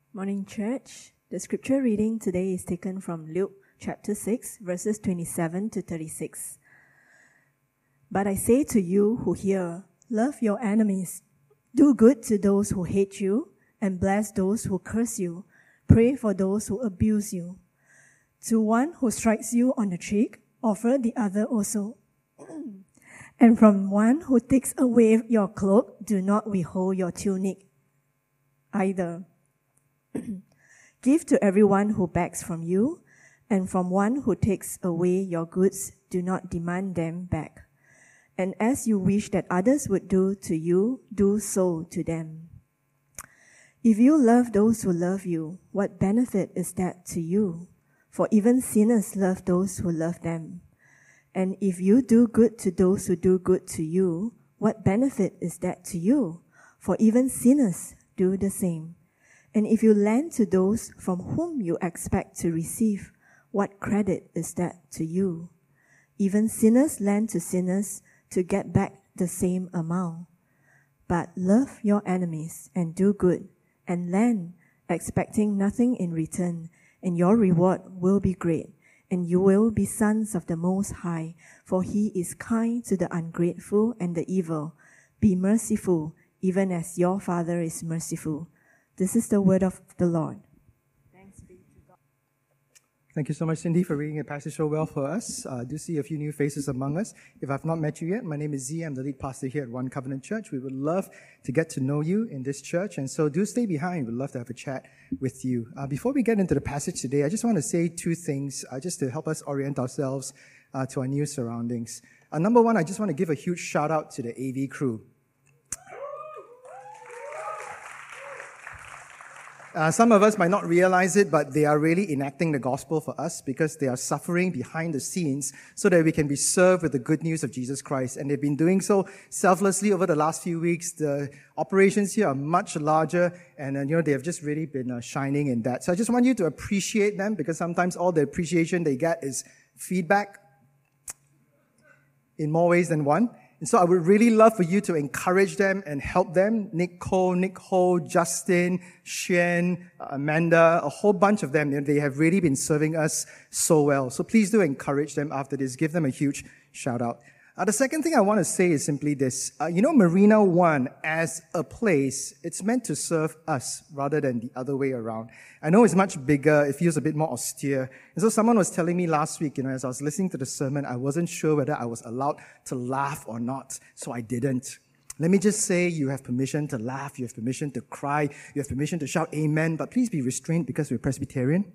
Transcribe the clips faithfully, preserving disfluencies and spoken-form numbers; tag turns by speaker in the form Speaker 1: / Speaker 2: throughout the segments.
Speaker 1: Morning, church. The scripture reading today is taken from Luke chapter six, verses twenty-seven to thirty-six. But I say to you who hear, love your enemies, do good to those who hate you, and bless those who curse you. Pray for those who abuse you. To one who strikes you on the cheek, offer the other also. And from one who takes away your cloak, do not withhold your tunic either. Give to everyone who begs from you, and from one who takes away your goods, do not demand them back. And as you wish that others would do to you, do so to them. If you love those who love you, what benefit is that to you? For even sinners love those who love them. And if you do good to those who do good to you, what benefit is that to you? For even sinners do the same. And if you lend to those from whom you expect to receive, what credit is that to you? Even sinners lend to sinners to get back the same amount. But love your enemies and do good, and lend, expecting nothing in return, and your reward will be great, and you will be sons of the Most High, for He is kind to the ungrateful and the evil. Be merciful, even as your Father is merciful. This is the word of the Lord. Thanks be to God.
Speaker 2: Thank you so much, Cindy, for reading the passage so well for us. I uh, do see a few new faces among us. If I've not met you yet, my name is Z. I'm the lead pastor here at One Covenant Church. We would love to get to know you in this church, and so do stay behind. We'd love to have a chat with you. Uh, before we get into the passage today, I just want to say two things uh, just to help us orient ourselves uh, to our new surroundings. Uh, number one, I just want to give a huge shout out to the A V crew. Uh, some of us might not realize it, but they are really enacting the gospel for us because they are suffering behind the scenes so that we can be served with the good news of Jesus Christ. And they've been doing so selflessly over the last few weeks. The operations here are much larger, and uh, you know they have just really been uh, shining in that. So I just want you to appreciate them, because sometimes all the appreciation they get is feedback in more ways than one. And so I would really love for you to encourage them and help them. Nick Cole, Nick Ho, Justin, Shen, Amanda, a whole bunch of them. They have really been serving us so well. So please do encourage them after this. Give them a huge shout out. Uh, the second thing I want to say is simply this. Uh, you know, Marina One, as a place, it's meant to serve us rather than the other way around. I know it's much bigger. It feels a bit more austere. And so someone was telling me last week, you know, as I was listening to the sermon, I wasn't sure whether I was allowed to laugh or not, so I didn't. Let me just say, you have permission to laugh, you have permission to cry, you have permission to shout amen, but please be restrained because we're Presbyterian.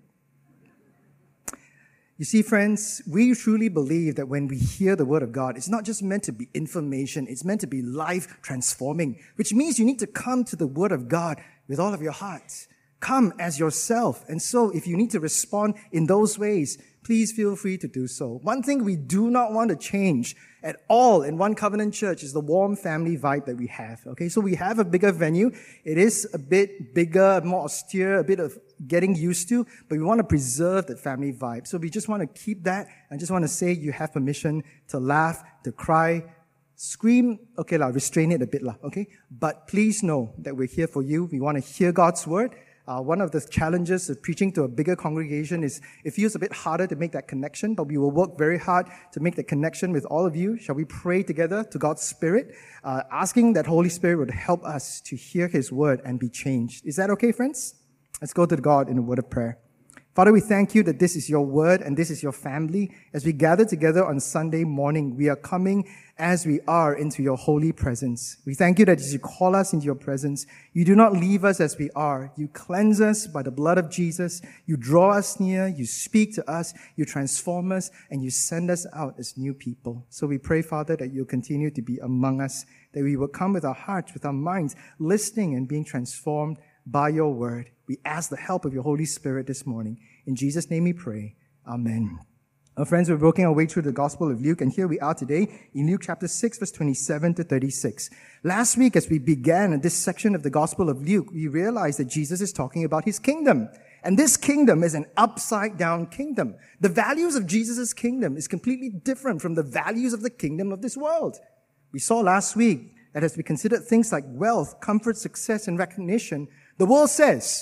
Speaker 2: You see, friends, we truly believe that when we hear the Word of God, it's not just meant to be information, it's meant to be life transforming, which means you need to come to the Word of God with all of your heart. Come as yourself. And so if you need to respond in those ways, please feel free to do so. One thing we do not want to change at all in One Covenant Church is the warm family vibe that we have. Okay, so we have a bigger venue. It is a bit bigger, more austere, a bit of getting used to, but we want to preserve that family vibe. So we just want to keep that. I just want to say you have permission to laugh, to cry, scream. Okay, la, restrain it a bit, la, okay? But please know that we're here for you. We want to hear God's word. Uh, one of the challenges of preaching to a bigger congregation is it feels a bit harder to make that connection, but we will work very hard to make that connection with all of you. Shall we pray together to God's Spirit, uh, asking that Holy Spirit would help us to hear His word and be changed. Is that okay, friends? Let's go to God in a word of prayer. Father, we thank you that this is your word and this is your family. As we gather together on Sunday morning, we are coming as we are into your holy presence. We thank you that as you call us into your presence, you do not leave us as we are. You cleanse us by the blood of Jesus. You draw us near. You speak to us. You transform us, and you send us out as new people. So we pray, Father, that you'll continue to be among us, that we will come with our hearts, with our minds, listening and being transformed by your word. We ask the help of your Holy Spirit this morning. In Jesus' name we pray. Amen. Our friends, we're working our way through the Gospel of Luke, and here we are today in Luke chapter six, verse twenty-seven to thirty-six. Last week, as we began this section of the Gospel of Luke, we realized that Jesus is talking about his kingdom. And this kingdom is an upside-down kingdom. The values of Jesus' kingdom is completely different from the values of the kingdom of this world. We saw last week that as we considered things like wealth, comfort, success, and recognition, the world says,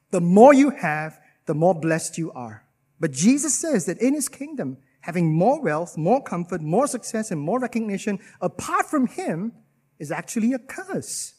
Speaker 2: The more you have, the more blessed you are. But Jesus says that in his kingdom, having more wealth, more comfort, more success, and more recognition apart from him is actually a curse.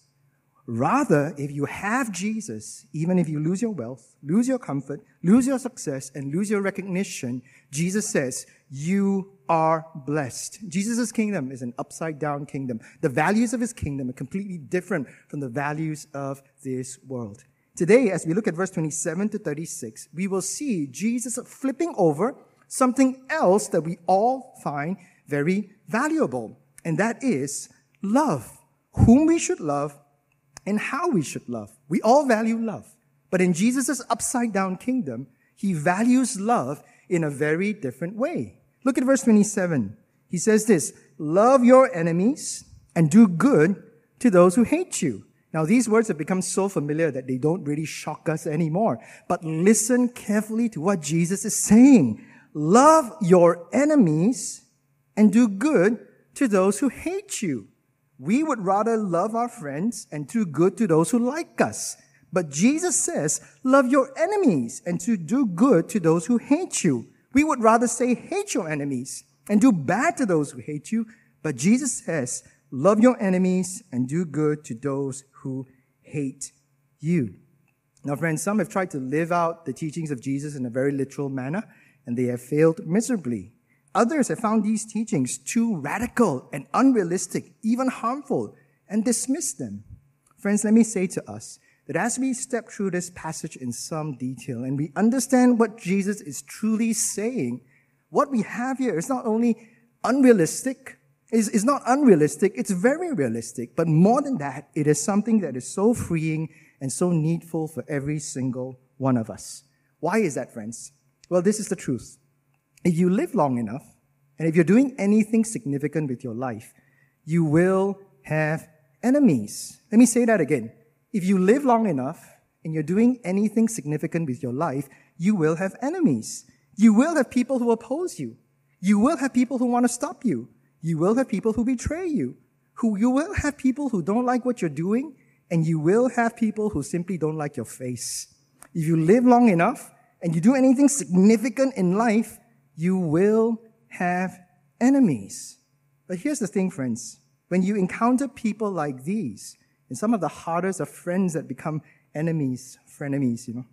Speaker 2: Rather, if you have Jesus, even if you lose your wealth, lose your comfort, lose your success, and lose your recognition, Jesus says, you are blessed. Jesus' kingdom is an upside-down kingdom. The values of his kingdom are completely different from the values of this world. Today, as we look at verse twenty-seven to thirty-six, we will see Jesus flipping over something else that we all find very valuable, and that is love. Whom we should love and how we should love. We all value love. But in Jesus' upside-down kingdom, he values love in a very different way. Look at verse twenty-seven. He says this, love your enemies and do good to those who hate you. Now, these words have become so familiar that they don't really shock us anymore. But listen carefully to what Jesus is saying. Love your enemies and do good to those who hate you. We would rather love our friends and do good to those who like us. But Jesus says, love your enemies and to do good to those who hate you. We would rather say, hate your enemies and do bad to those who hate you. But Jesus says, love your enemies and do good to those who hate you. Now, friends, some have tried to live out the teachings of Jesus in a very literal manner, and they have failed miserably. Others have found these teachings too radical and unrealistic, even harmful, and dismissed them. Friends, let me say to us that as we step through this passage in some detail and we understand what Jesus is truly saying, what we have here is not only unrealistic, is, is not unrealistic, it's very realistic. But more than that, it is something that is so freeing and so needful for every single one of us. Why is that, friends? Well, this is the truth. If you live long enough, and if you're doing anything significant with your life, you will have enemies. Let me say that again. If you live long enough, and you're doing anything significant with your life, you will have enemies. You will have people who oppose you. You will have people who want to stop you. You will have people who betray you. Who you will have people who don't like what you're doing, and you will have people who simply don't like your face. If you live long enough, and you do anything significant in life, you will have enemies. But here's the thing, friends. When you encounter people like these, and some of the hardest of friends that become enemies, frenemies, you know,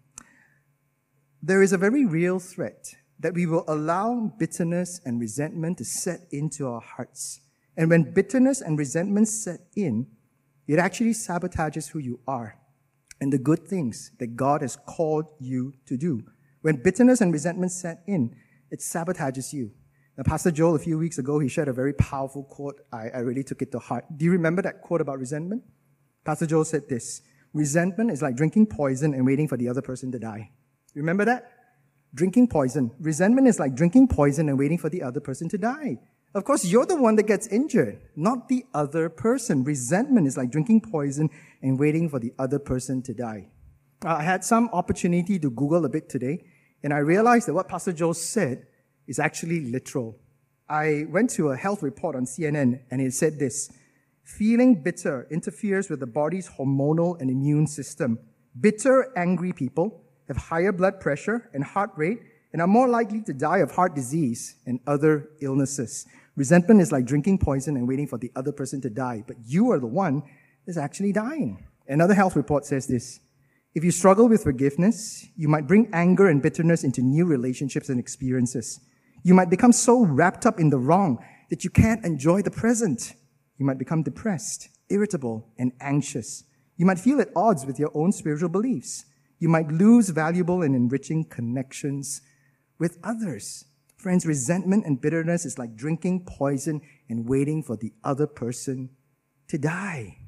Speaker 2: there is a very real threat that we will allow bitterness and resentment to set into our hearts. And when bitterness and resentment set in, it actually sabotages who you are and the good things that God has called you to do. When bitterness and resentment set in, it sabotages you. Now, Pastor Joel, a few weeks ago, he shared a very powerful quote. I, I really took it to heart. Do you remember that quote about resentment? Pastor Joel said this, resentment is like drinking poison and waiting for the other person to die. Remember that? Drinking poison. Resentment is like drinking poison and waiting for the other person to die. Of course, you're the one that gets injured, not the other person. Resentment is like drinking poison and waiting for the other person to die. I had some opportunity to Google a bit today, and I realized that what Pastor Joel said is actually literal. I went to a health report on C N N, and it said this, feeling bitter interferes with the body's hormonal and immune system. Bitter, angry people have higher blood pressure and heart rate and are more likely to die of heart disease and other illnesses. Resentment is like drinking poison and waiting for the other person to die, but you are the one that's actually dying. Another health report says this, if you struggle with forgiveness, you might bring anger and bitterness into new relationships and experiences. You might become so wrapped up in the wrong that you can't enjoy the present. You might become depressed, irritable, and anxious. You might feel at odds with your own spiritual beliefs. You might lose valuable and enriching connections with others. Friends, resentment and bitterness is like drinking poison and waiting for the other person to die.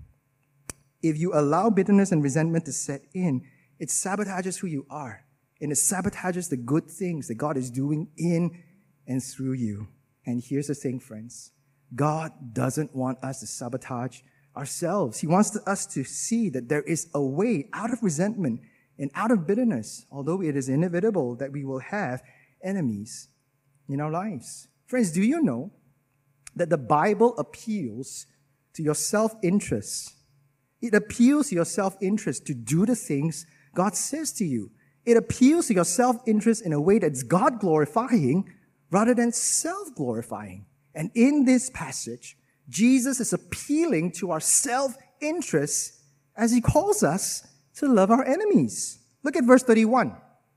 Speaker 2: If you allow bitterness and resentment to set in, it sabotages who you are, and it sabotages the good things that God is doing in and through you. And here's the thing, friends. God doesn't want us to sabotage ourselves. He wants us to see that there is a way out of resentment and out of bitterness, although it is inevitable that we will have enemies in our lives. Friends, do you know that the Bible appeals to your self-interest? It appeals to your self-interest to do the things God says to you. It appeals to your self-interest in a way that's God-glorifying rather than self-glorifying. And in this passage, Jesus is appealing to our self-interest as he calls us to love our enemies. Look at verse thirty-one.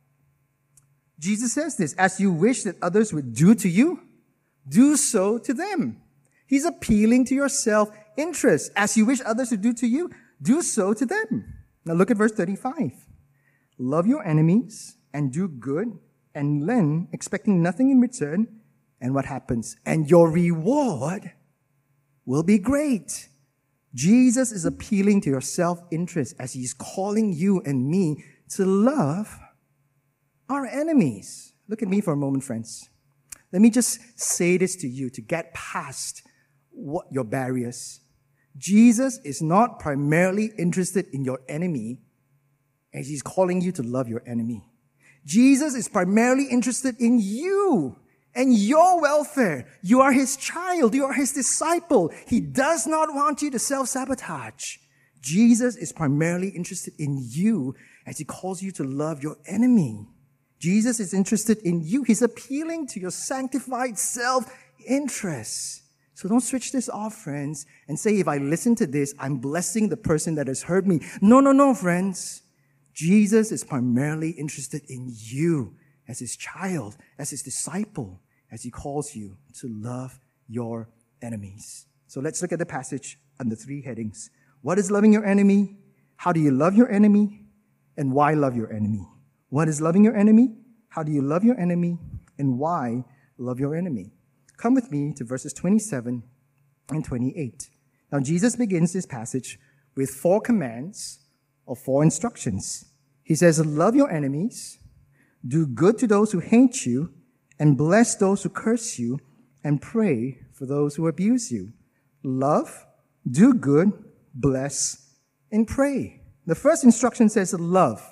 Speaker 2: Jesus says this, as you wish that others would do to you, do so to them. He's appealing to your self-interest. As you wish others to do to you, do so to them. Now look at verse thirty-five. Love your enemies and do good and lend, expecting nothing in return. And what happens? And your reward will be great. Jesus is appealing to your self-interest as he's calling you and me to love our enemies. Look at me for a moment, friends. Let me just say this to you to get past what your barriers. Jesus is not primarily interested in your enemy as he's calling you to love your enemy. Jesus is primarily interested in you and your welfare. You are his child. You are his disciple. He does not want you to self-sabotage. Jesus is primarily interested in you as he calls you to love your enemy. Jesus is interested in you. He's appealing to your sanctified self-interest. So don't switch this off, friends, and say, if I listen to this, I'm blessing the person that has hurt me. No, no, no, friends. Jesus is primarily interested in you as his child, as his disciple, as he calls you to love your enemies. So let's look at the passage under three headings. What is loving your enemy? How do you love your enemy? And why love your enemy? What is loving your enemy? How do you love your enemy? And why love your enemy? Come with me to verses twenty-seven and twenty-eight. Now, Jesus begins this passage with four commands or four instructions. He says, love your enemies, do good to those who hate you, and bless those who curse you, and pray for those who abuse you. Love, do good, bless, and pray. The first instruction says love.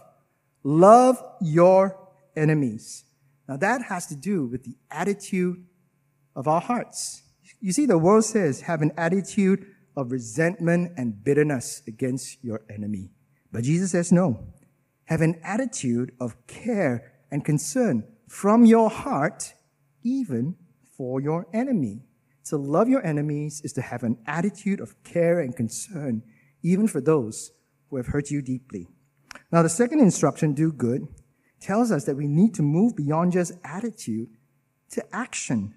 Speaker 2: Love your enemies. Now that has to do with the attitude of our hearts. You see, the world says have an attitude of resentment and bitterness against your enemy. But Jesus says no. Have an attitude of care and concern from your heart, even for your enemy. To love your enemies is to have an attitude of care and concern, even for those who have hurt you deeply. Now, the second instruction, do good, tells us that we need to move beyond just attitude to action.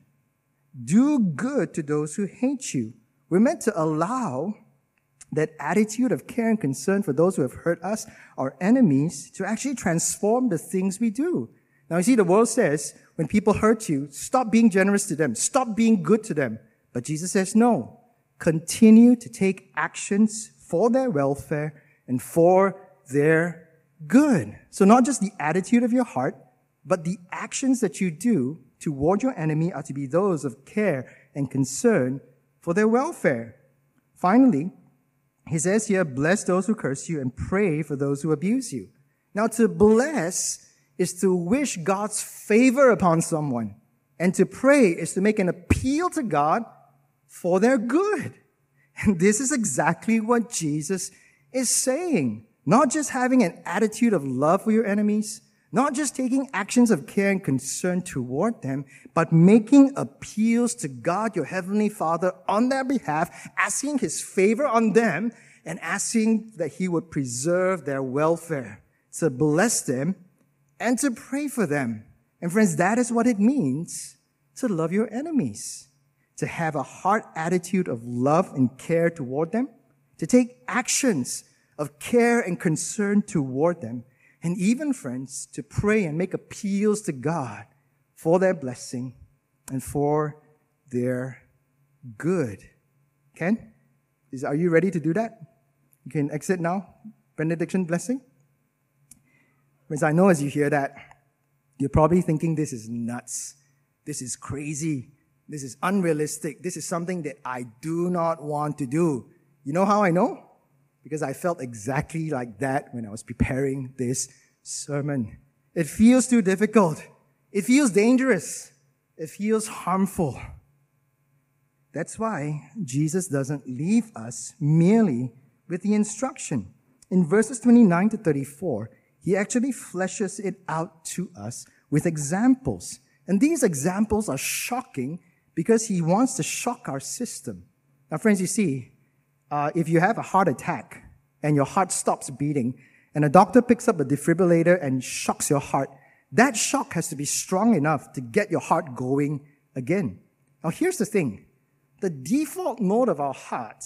Speaker 2: Do good to those who hate you. We're meant to allow that attitude of care and concern for those who have hurt us, our enemies, to actually transform the things we do. Now, you see, the world says, when people hurt you, stop being generous to them. Stop being good to them. But Jesus says, no. Continue to take actions for their welfare and for their good. So not just the attitude of your heart, but the actions that you do toward your enemy are to be those of care and concern for their welfare. Finally, he says here, bless those who curse you and pray for those who abuse you. Now, to bless is to wish God's favor upon someone. And to pray is to make an appeal to God for their good. And this is exactly what Jesus is saying. Not just having an attitude of love for your enemies, not just taking actions of care and concern toward them, but making appeals to God, your heavenly Father, on their behalf, asking his favor on them, and asking that he would preserve their welfare, to bless them, and to pray for them. And friends, that is what it means to love your enemies. To have a heart attitude of love and care toward them, to take actions of care and concern toward them, and even, friends, to pray and make appeals to God for their blessing and for their good. Ken, is, are you ready to do that? You can exit now. Benediction blessing. Friends, I know as you hear that, you're probably thinking this is nuts. This is crazy. This is unrealistic. This is something that I do not want to do. You know how I know? Because I felt exactly like that when I was preparing this sermon. It feels too difficult. It feels dangerous. It feels harmful. That's why Jesus doesn't leave us merely with the instruction. In verses twenty-nine to thirty-four, He actually fleshes it out to us with examples. And these examples are shocking because he wants to shock our system. Now, friends, you see, uh, if you have a heart attack and your heart stops beating, and a doctor picks up a defibrillator and shocks your heart, that shock has to be strong enough to get your heart going again. Now, here's the thing. The default mode of our heart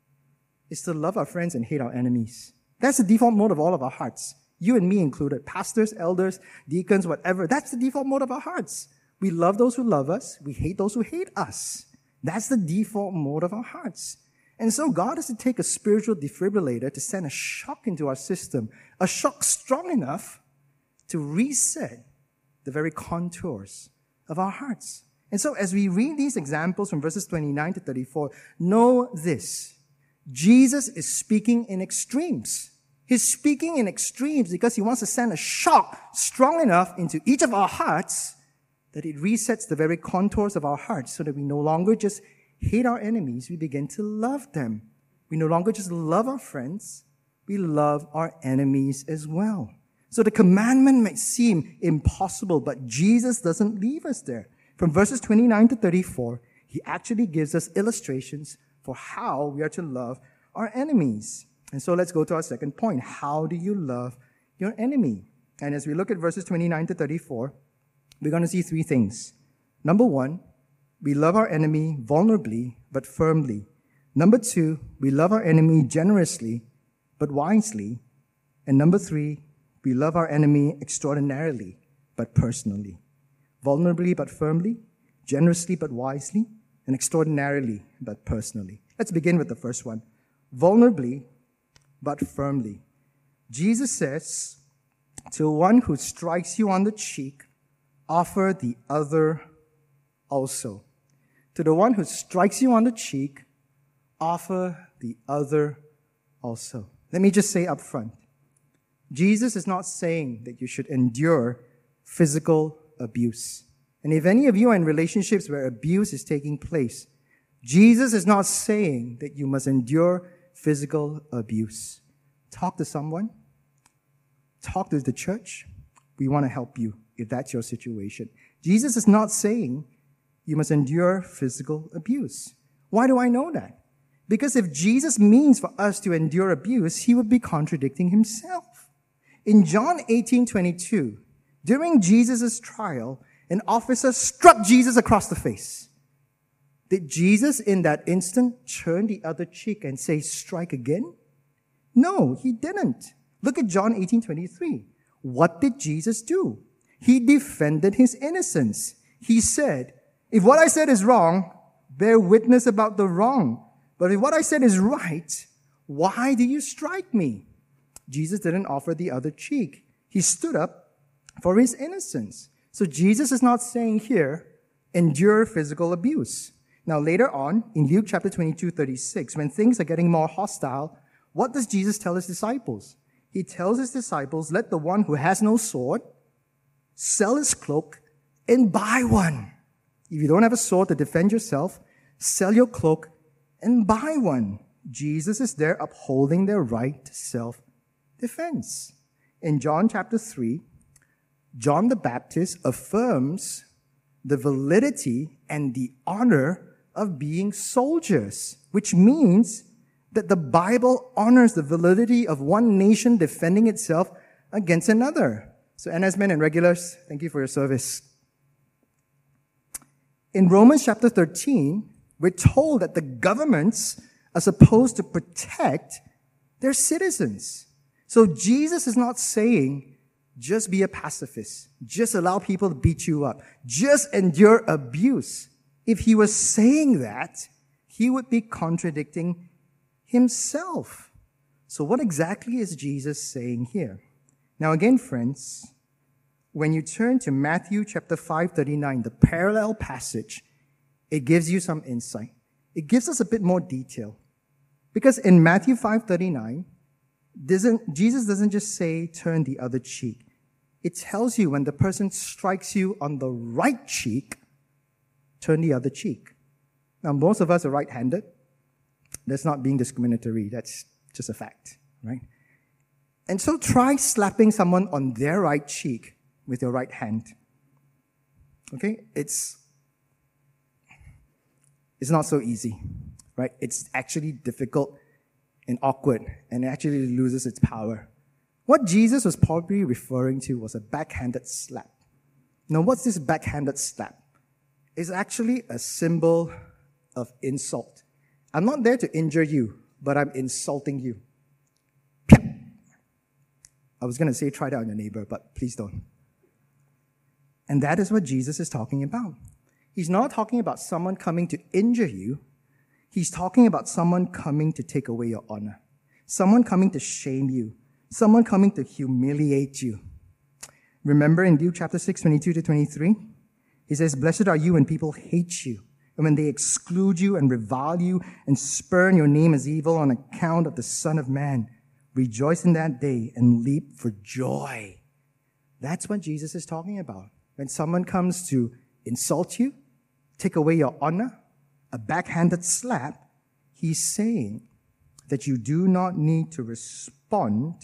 Speaker 2: is to love our friends and hate our enemies. That's the default mode of all of our hearts. You and me included. Pastors, elders, deacons, whatever. That's the default mode of our hearts. We love those who love us. We hate those who hate us. That's the default mode of our hearts. And so God has to take a spiritual defibrillator to send a shock into our system, a shock strong enough to reset the very contours of our hearts. And so as we read these examples from verses twenty-nine to thirty-four, know this. Jesus is speaking in extremes. He's speaking in extremes because he wants to send a shock strong enough into each of our hearts that it resets the very contours of our hearts so that we no longer just hate our enemies, we begin to love them. We no longer just love our friends, we love our enemies as well. So the commandment might seem impossible, but Jesus doesn't leave us there. From verses twenty-nine to thirty-four, he actually gives us illustrations for how we are to love our enemies. And so let's go to our second point. How do you love your enemy? And as we look at verses twenty-nine to thirty-four, we're going to see three things. Number one, we love our enemy vulnerably but firmly. Number two, we love our enemy generously but wisely. And number three, we love our enemy extraordinarily but personally. Vulnerably but firmly, generously but wisely, and extraordinarily but personally. Let's begin with the first one. Vulnerably but firmly. Jesus says, to one who strikes you on the cheek, offer the other also. To the one who strikes you on the cheek, offer the other also. Let me just say up front, Jesus is not saying that you should endure physical abuse. And if any of you are in relationships where abuse is taking place, Jesus is not saying that you must endure physical abuse. Talk to someone. Talk to the church. We want to help you if that's your situation. Jesus is not saying you must endure physical abuse. Why do I know that? Because if Jesus means for us to endure abuse, he would be contradicting himself. In John eighteen twenty-two, during Jesus' trial, an officer struck Jesus across the face. Did Jesus in that instant turn the other cheek and say, strike again? No, he didn't. Look at John eighteen twenty-three. What did Jesus do? He defended his innocence. He said, if what I said is wrong, bear witness about the wrong. But if what I said is right, why do you strike me? Jesus didn't offer the other cheek. He stood up for his innocence. So Jesus is not saying here, endure physical abuse. Now later on, in Luke chapter twenty-two, thirty-six, when things are getting more hostile, what does Jesus tell his disciples? He tells his disciples, let the one who has no sword sell his cloak and buy one. If you don't have a sword to defend yourself, sell your cloak and buy one. Jesus is there upholding their right to self-defense. In John chapter three, John the Baptist affirms the validity and the honor of being soldiers, which means that the Bible honors the validity of one nation defending itself against another. So N S men and regulars, thank you for your service. In Romans chapter thirteen, we're told that the governments are supposed to protect their citizens. So Jesus is not saying, just be a pacifist. Just allow people to beat you up. Just endure abuse. If he was saying that, he would be contradicting himself. So what exactly is Jesus saying here? Now again, friends, when you turn to Matthew chapter five thirty-nine, the parallel passage, it gives you some insight. It gives us a bit more detail. Because in Matthew five thirty-nine, doesn't, Jesus doesn't just say, turn the other cheek. It tells you when the person strikes you on the right cheek, turn the other cheek. Now, most of us are right-handed. That's not being discriminatory. That's just a fact, right? And so try slapping someone on their right cheek with your right hand. Okay? It's, it's not so easy, right? It's actually difficult and awkward, and it actually loses its power. What Jesus was probably referring to was a backhanded slap. Now, what's this backhanded slap? It's actually a symbol of insult. I'm not there to injure you, but I'm insulting you. I was going to say try that on your neighbor, but please don't. And that is what Jesus is talking about. He's not talking about someone coming to injure you. He's talking about someone coming to take away your honor. Someone coming to shame you. Someone coming to humiliate you. Remember in Luke chapter six, twenty-two to twenty-three? He says, "Blessed are you when people hate you, and when they exclude you and revile you and spurn your name as evil on account of the Son of Man. Rejoice in that day and leap for joy." That's what Jesus is talking about. When someone comes to insult you, take away your honor, a backhanded slap, he's saying that you do not need to respond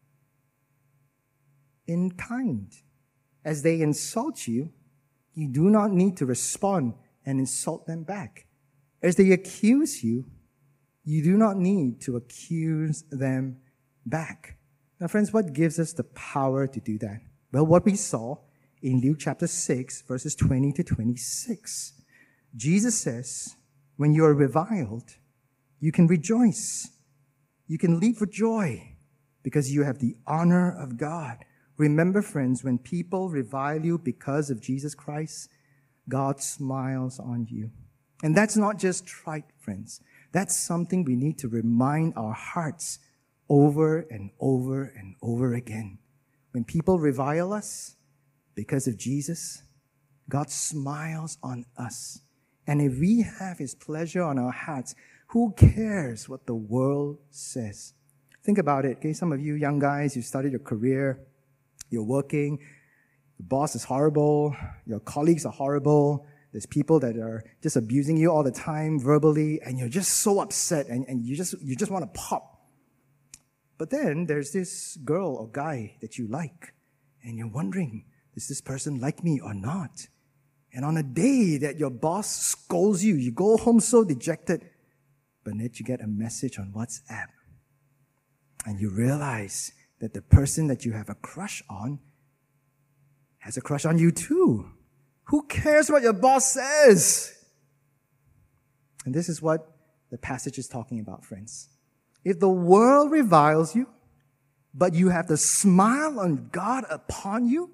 Speaker 2: in kind. As they insult you, you do not need to respond and insult them back. As they accuse you, you do not need to accuse them back. Now, friends, what gives us the power to do that? Well, what we saw in Luke chapter six, verses twenty to twenty-six. Jesus says, when you are reviled, you can rejoice. You can leap for joy because you have the honor of God. Remember, friends, when people revile you because of Jesus Christ, God smiles on you. And that's not just trite, friends. That's something we need to remind our hearts over and over and over again. When people revile us because of Jesus, God smiles on us. And if we have His pleasure on our hearts, who cares what the world says? Think about it, okay? Some of you young guys, you started your career, you're working, the boss is horrible, your colleagues are horrible, there's people that are just abusing you all the time verbally, and you're just so upset, and, and you just you just want to pop. But then there's this girl or guy that you like, and you're wondering, does this person like me or not? And on a day that your boss scolds you, you go home so dejected, but then you get a message on WhatsApp, and you realize that the person that you have a crush on has a crush on you too. Who cares what your boss says? And this is what the passage is talking about, friends. If the world reviles you, but you have the smile on God upon you,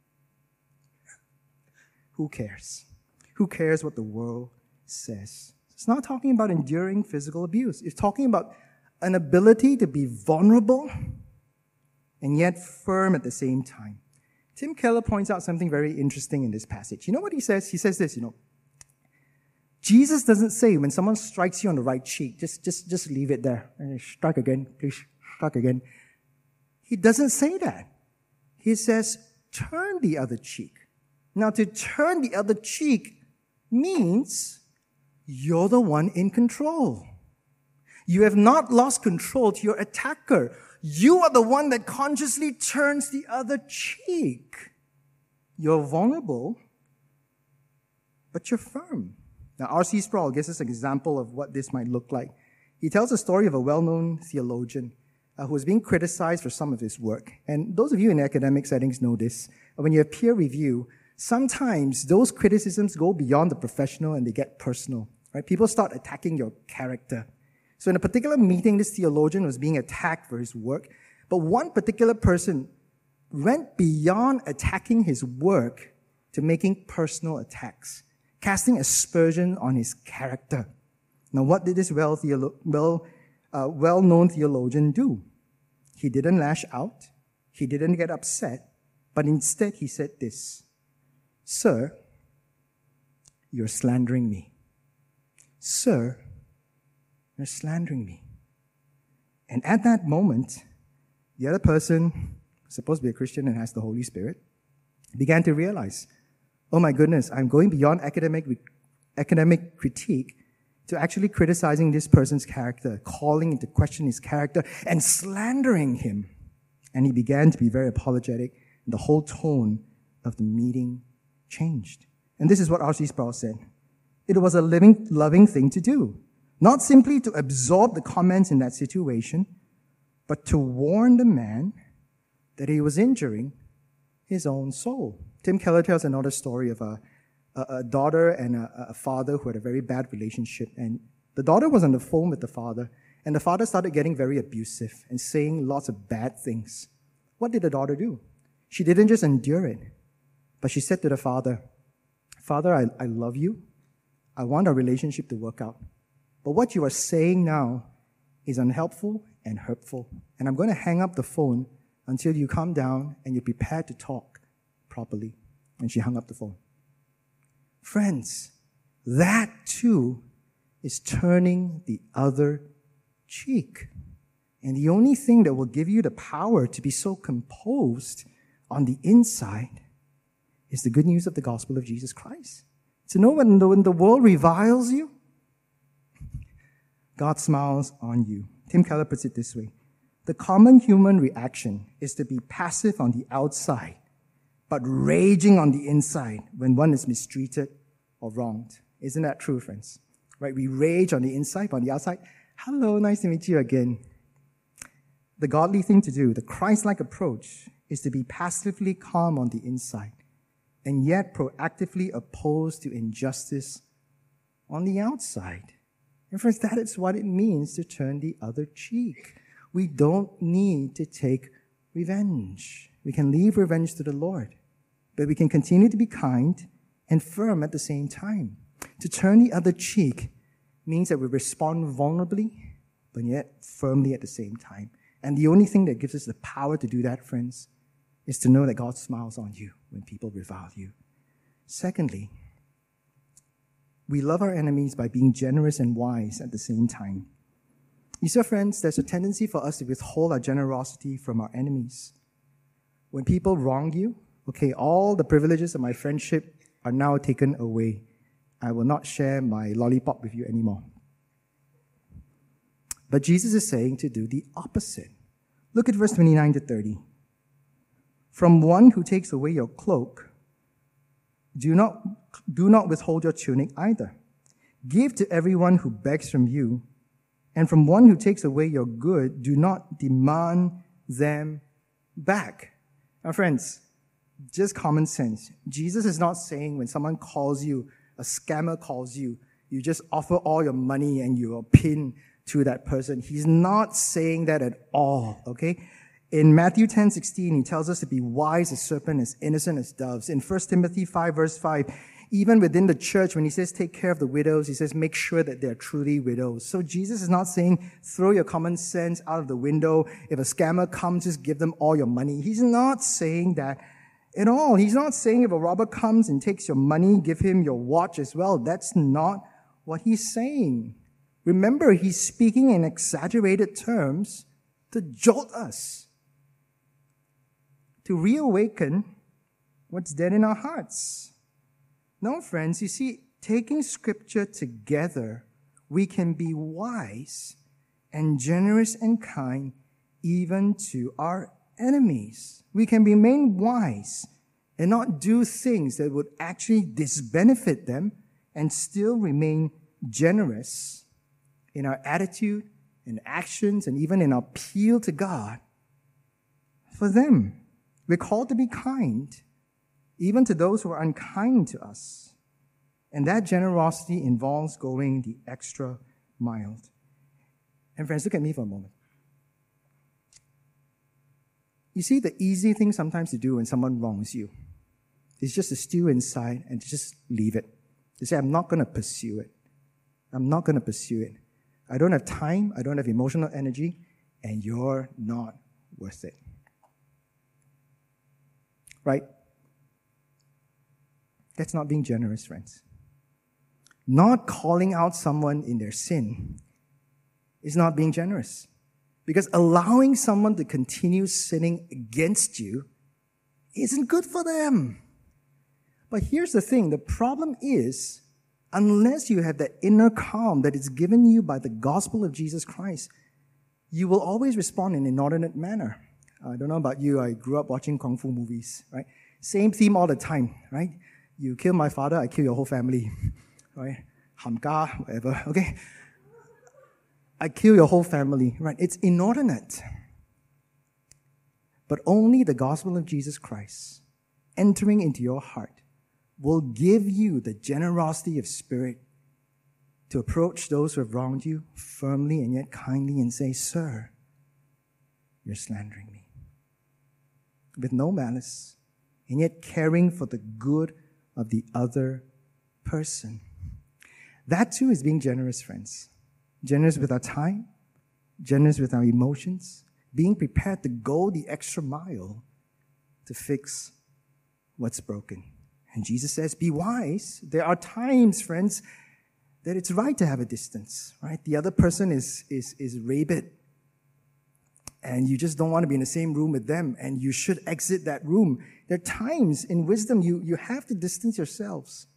Speaker 2: who cares? Who cares what the world says? It's not talking about enduring physical abuse. It's talking about an ability to be vulnerable and yet firm at the same time. Tim Keller points out something very interesting in this passage. You know what he says? He says this, you know, Jesus doesn't say when someone strikes you on the right cheek, just, just, just leave it there. And strike again, please, strike again. He doesn't say that. He says, turn the other cheek. Now, to turn the other cheek means you're the one in control. You have not lost control to your attacker. You are the one that consciously turns the other cheek. You're vulnerable, but you're firm. Now, R C Sproul gives us an example of what this might look like. He tells a story of a well-known theologian uh, who was being criticized for some of his work. And those of you in academic settings know this. When you have peer review, sometimes those criticisms go beyond the professional and they get personal. Right? People start attacking your character. So in a particular meeting, this theologian was being attacked for his work, but one particular person went beyond attacking his work to making personal attacks, casting aspersion on his character. Now, what did this well, theolo- well, uh, well-known theologian do? He didn't lash out. He didn't get upset, but instead he said this, "Sir, you're slandering me. Sir, you're slandering me." And at that moment, the other person, supposed to be a Christian and has the Holy Spirit, began to realize, oh my goodness, I'm going beyond academic academic critique to actually criticizing this person's character, calling into question his character, and slandering him. And he began to be very apologetic. And the whole tone of the meeting changed. And this is what R C Sproul said. It was a living, loving thing to do. Not simply to absorb the comments in that situation, but to warn the man that he was injuring his own soul. Tim Keller tells another story of a, a, a daughter and a, a father who had a very bad relationship. And the daughter was on the phone with the father, and the father started getting very abusive and saying lots of bad things. What did the daughter do? She didn't just endure it, but she said to the father, Father, I, I love you. I want our relationship to work out. But what you are saying now is unhelpful and hurtful. And I'm going to hang up the phone until you calm down and you're prepared to talk properly. And she hung up the phone. Friends, that too is turning the other cheek. And the only thing that will give you the power to be so composed on the inside is the good news of the gospel of Jesus Christ. To know when the, when the world reviles you, God smiles on you. Tim Keller puts it this way. The common human reaction is to be passive on the outside, but raging on the inside when one is mistreated or wronged. Isn't that true, friends? Right? We rage on the inside, but on the outside, hello, nice to meet you again. The godly thing to do, the Christ-like approach, is to be passively calm on the inside and yet proactively opposed to injustice on the outside. And friends, that is what it means to turn the other cheek. We don't need to take revenge. We can leave revenge to the Lord, but we can continue to be kind and firm at the same time. To turn the other cheek means that we respond vulnerably, but yet firmly at the same time. And the only thing that gives us the power to do that, friends, is to know that God smiles on you when people revile you. Secondly, we love our enemies by being generous and wise at the same time. You see, friends, there's a tendency for us to withhold our generosity from our enemies. When people wrong you, okay, all the privileges of my friendship are now taken away. I will not share my lollipop with you anymore. But Jesus is saying to do the opposite. Look at verse twenty-nine to thirty. From one who takes away your cloak, do not, do not withhold your tunic either. Give to everyone who begs from you, and from one who takes away your good, do not demand them back. Now, friends, just common sense. Jesus is not saying when someone calls you, a scammer calls you, you just offer all your money and you are pinned to that person. He's not saying that at all, okay? In Matthew ten sixteen, he tells us to be wise as serpents, as innocent as doves. In First Timothy five, verse five, even within the church, when he says take care of the widows, he says make sure that they're truly widows. So Jesus is not saying throw your common sense out of the window. If a scammer comes, just give them all your money. He's not saying that at all. He's not saying if a robber comes and takes your money, give him your watch as well. That's not what he's saying. Remember, he's speaking in exaggerated terms to jolt us, to reawaken what's dead in our hearts. No, friends, you see, taking Scripture together, we can be wise and generous and kind even to our enemies. We can remain wise and not do things that would actually disbenefit them and still remain generous in our attitude, in actions, and even in our appeal to God for them. We're called to be kind, even to those who are unkind to us. And that generosity involves going the extra mile. And friends, look at me for a moment. You see, the easy thing sometimes to do when someone wrongs you is just to stew inside and to just leave it. To say, I'm not going to pursue it. I'm not going to pursue it. I don't have time, I don't have emotional energy, and you're not worth it. Right? That's not being generous, friends. Not calling out someone in their sin is not being generous. Because allowing someone to continue sinning against you isn't good for them. But here's the thing, the problem is, unless you have that inner calm that is given you by the gospel of Jesus Christ, you will always respond in an inordinate manner. I don't know about you, I grew up watching Kung Fu movies, right? Same theme all the time, right? You kill my father, I kill your whole family, right? Hamga, whatever, okay? I kill your whole family, right? It's inordinate. But only the gospel of Jesus Christ entering into your heart will give you the generosity of spirit to approach those who have wronged you firmly and yet kindly and say, "Sir, you're slandering me," with no malice, and yet caring for the good of the other person. That too is being generous, friends. Generous with our time, generous with our emotions, being prepared to go the extra mile to fix what's broken. And Jesus says, be wise. There are times, friends, that it's right to have a distance, right? The other person is, is, is rabid, and you just don't want to be in the same room with them, and you should exit that room. There are times in wisdom you, you have to distance yourselves.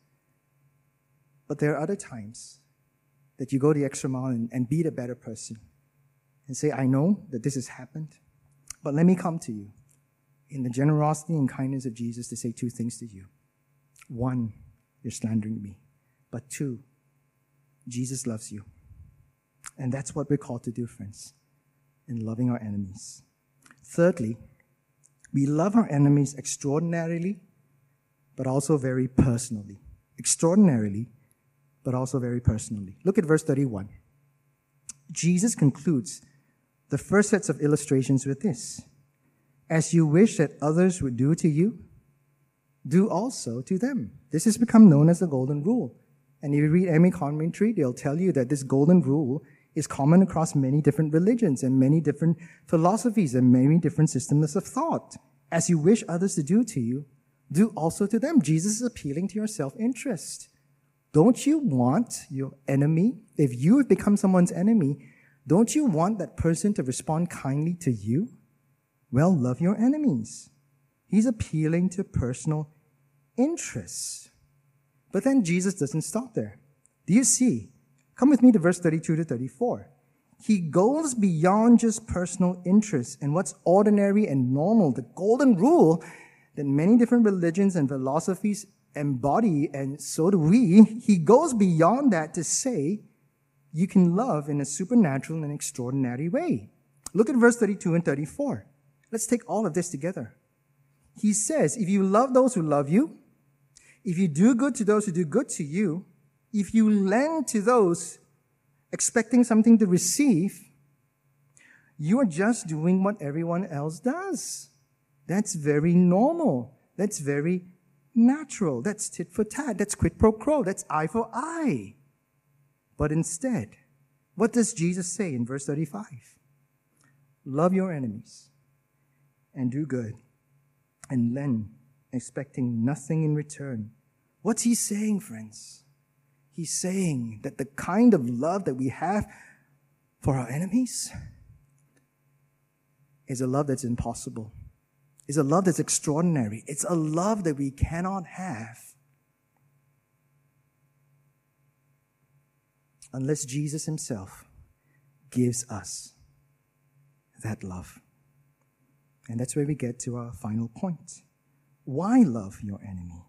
Speaker 2: But there are other times that you go the extra mile and, and be the better person and say, I know that this has happened, but let me come to you in the generosity and kindness of Jesus to say two things to you. One, you're slandering me. But two, Jesus loves you. And that's what we're called to do, friends, in loving our enemies. Thirdly, we love our enemies extraordinarily, but also very personally. Extraordinarily, but also very personally. Look at verse thirty-one. Jesus concludes the first sets of illustrations with this. As you wish that others would do to you, do also to them. This has become known as the golden rule. And if you read any commentary, they'll tell you that this golden rule is common across many different religions and many different philosophies and many different systems of thought. As you wish others to do to you, do also to them. Jesus is appealing to your self-interest. Don't you want your enemy, if you have become someone's enemy, don't you want that person to respond kindly to you? Well, love your enemies. He's appealing to personal interests. But then Jesus doesn't stop there. Do you see? Come with me to verse thirty-two to thirty-four. He goes beyond just personal interests and what's ordinary and normal, the golden rule that many different religions and philosophies embody, and so do we. He goes beyond that to say you can love in a supernatural and extraordinary way. Look at verse thirty-two and thirty-four. Let's take all of this together. He says, if you love those who love you, if you do good to those who do good to you, if you lend to those expecting something to receive, you are just doing what everyone else does. That's very normal. That's very natural. That's tit for tat. That's quid pro quo. That's eye for eye. But instead, what does Jesus say in verse thirty-five? Love your enemies and do good and lend, expecting nothing in return. What's he saying, friends? He's saying that the kind of love that we have for our enemies is a love that's impossible. It's a love that's extraordinary. It's a love that we cannot have unless Jesus himself gives us that love. And that's where we get to our final point. Why love your enemy?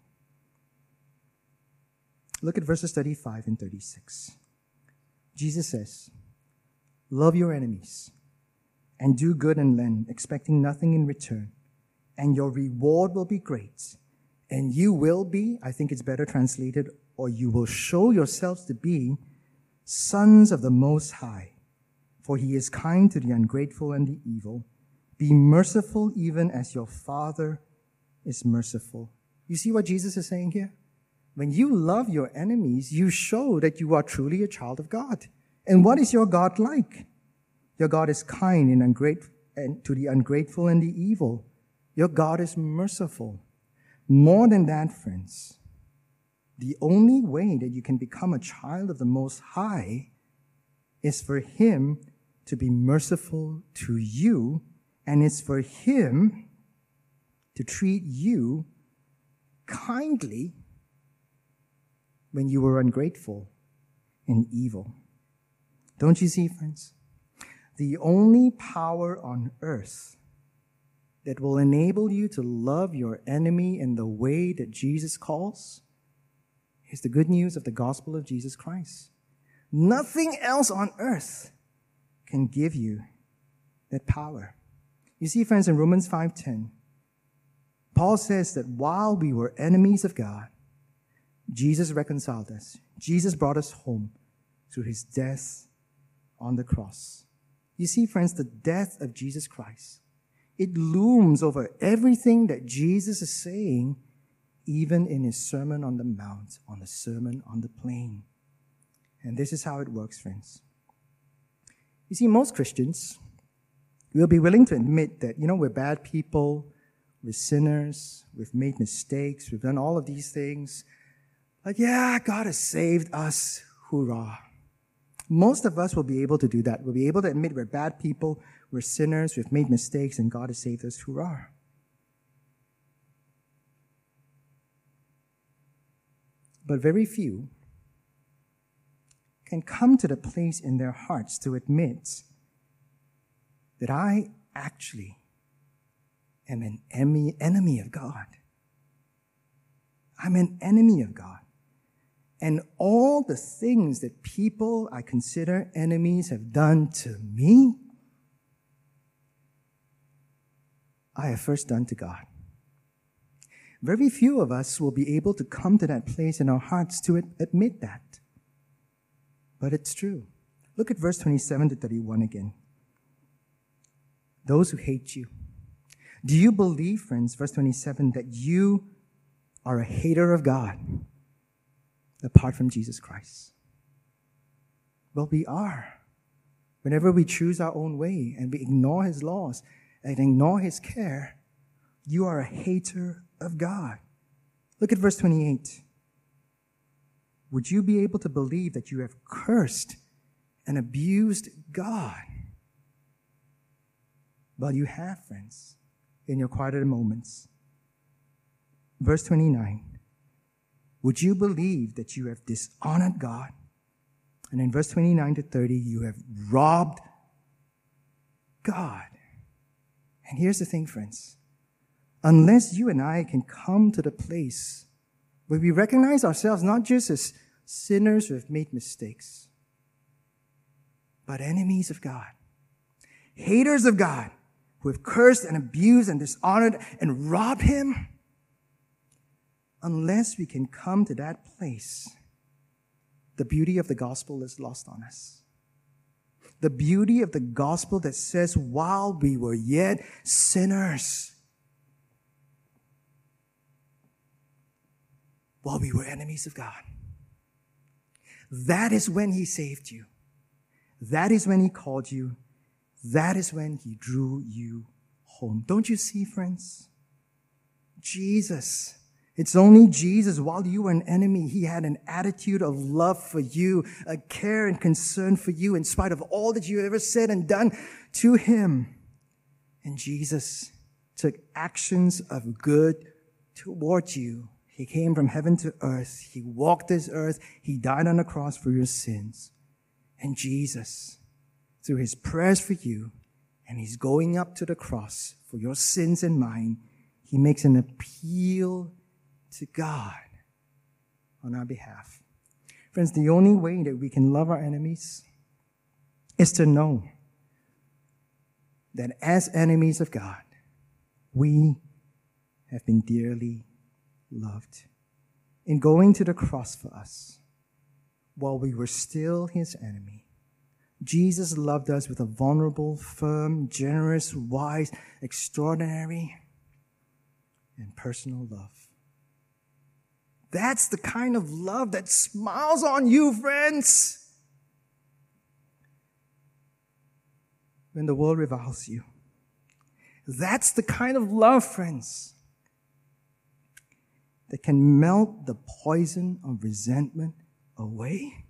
Speaker 2: Look at verses thirty-five and thirty-six. Jesus says, love your enemies and do good and lend, expecting nothing in return. And your reward will be great. And you will be, I think it's better translated, or you will show yourselves to be sons of the Most High. For he is kind to the ungrateful and the evil. Be merciful even as your Father is merciful. You see what Jesus is saying here? When you love your enemies, you show that you are truly a child of God. And what is your God like? Your God is kind and ungrateful, and to the ungrateful and the evil. Your God is merciful. More than that, friends, the only way that you can become a child of the Most High is for him to be merciful to you, and it's for him to treat you kindly when you were ungrateful and evil. Don't you see, friends? The only power on earth that will enable you to love your enemy in the way that Jesus calls is the good news of the gospel of Jesus Christ. Nothing else on earth can give you that power. You see, friends, in Romans five ten, Paul says that while we were enemies of God, Jesus reconciled us. Jesus brought us home through his death on the cross. You see, friends, the death of Jesus Christ, it looms over everything that Jesus is saying, even in his Sermon on the Mount, on the Sermon on the Plain. And this is how it works, friends. You see, most Christians will be willing to admit that, you know, we're bad people, we're sinners, we've made mistakes, we've done all of these things. Like, yeah, God has saved us, hoorah. Most of us will be able to do that. We'll be able to admit we're bad people, we're sinners, we've made mistakes, and God has saved us, hoorah. But very few can come to the place in their hearts to admit that I actually am an enemy, enemy of God. I'm an enemy of God. And all the things that people I consider enemies have done to me, I have first done to God. Very few of us will be able to come to that place in our hearts to admit that. But it's true. Look at verse twenty-seven to thirty-one again. Those who hate you. Do you believe, friends, verse twenty-seven, that you are a hater of God apart from Jesus Christ? Well, we are. Whenever we choose our own way and we ignore his laws and ignore his care, you are a hater of God. Look at verse twenty-eight. Would you be able to believe that you have cursed and abused God? Well, you have, friends, in your quieter moments. Verse twenty-nine. Would you believe that you have dishonored God? And in verse twenty-nine to thirty, you have robbed God. And here's the thing, friends. Unless you and I can come to the place where we recognize ourselves not just as sinners who have made mistakes, but enemies of God, haters of God, who have cursed and abused and dishonored and robbed him, unless we can come to that place, the beauty of the gospel is lost on us. The beauty of the gospel that says, while we were yet sinners, while we were enemies of God, that is when he saved you. That is when he called you. That is when he drew you home. Don't you see, friends? Jesus. It's only Jesus. While you were an enemy, he had an attitude of love for you, a care and concern for you in spite of all that you ever said and done to him. And Jesus took actions of good toward you. He came from heaven to earth. He walked this earth. He died on the cross for your sins. And Jesus, through his prayers for you, and he's going up to the cross for your sins and mine, he makes an appeal to God on our behalf. Friends, the only way that we can love our enemies is to know that as enemies of God, we have been dearly loved. In going to the cross for us, while we were still his enemy, Jesus loved us with a vulnerable, firm, generous, wise, extraordinary, and personal love. That's the kind of love that smiles on you, friends, when the world reviles you. That's the kind of love, friends, that can melt the poison of resentment away.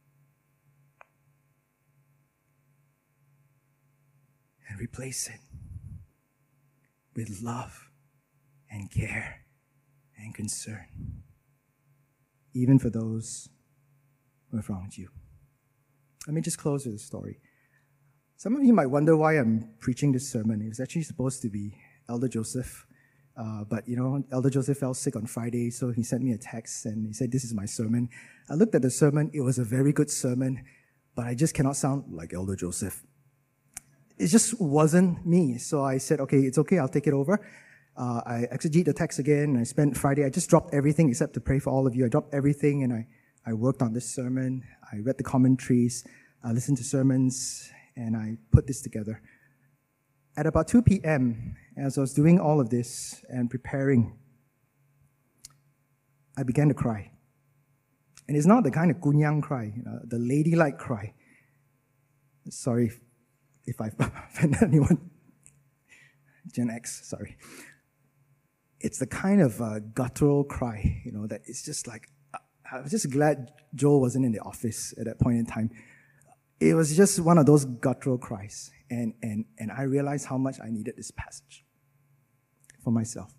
Speaker 2: And replace it with love and care and concern, even for those who have wronged you. Let me just close with a story. Some of you might wonder why I'm preaching this sermon. It was actually supposed to be Elder Joseph. Uh, but, you know, Elder Joseph fell sick on Friday, so he sent me a text and he said, this is my sermon. I looked at the sermon. It was a very good sermon, but I just cannot sound like Elder Joseph. It just wasn't me. So I said, okay, it's okay. I'll take it over. Uh, I exegete the text again. And I spent Friday. I just dropped everything except to pray for all of you. I dropped everything and I, I worked on this sermon. I read the commentaries. I listened to sermons and I put this together. At about two p.m., as I was doing all of this and preparing, I began to cry. And it's not the kind of gunyang cry, you know, the ladylike cry. Sorry if, if I offended anyone. Gen X, sorry. It's the kind of uh, guttural cry, you know, that it's just like, I was just glad Joel wasn't in the office at that point in time. It was just one of those guttural cries. And, and, and I realized how much I needed this passage for myself.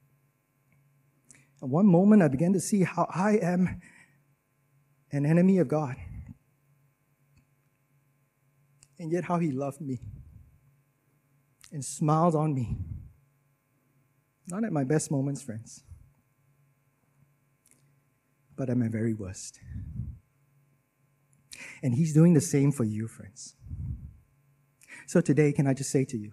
Speaker 2: At one moment, I began to see how I am an enemy of God. And yet how he loved me and smiled on me. Not at my best moments, friends, but at my very worst. And he's doing the same for you, friends. So today, can I just say to you,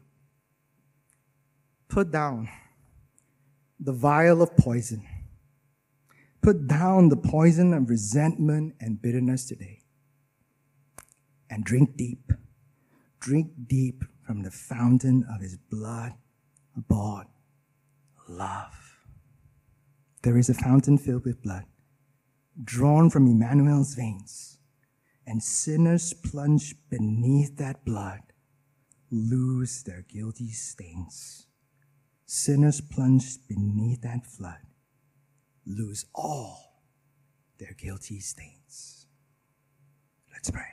Speaker 2: put down the vial of poison. Put down the poison of resentment and bitterness today. And drink deep. Drink deep from the fountain of his blood-bought love. There is a fountain filled with blood, drawn from Emmanuel's veins, and sinners plunged beneath that blood lose their guilty stains. Sinners plunged beneath that flood lose all their guilty stains. Let's pray.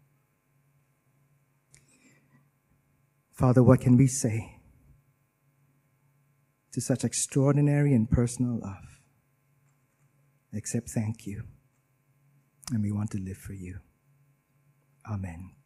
Speaker 2: Father, what can we say to such extraordinary and personal love except thank you? And we want to live for you. Amen.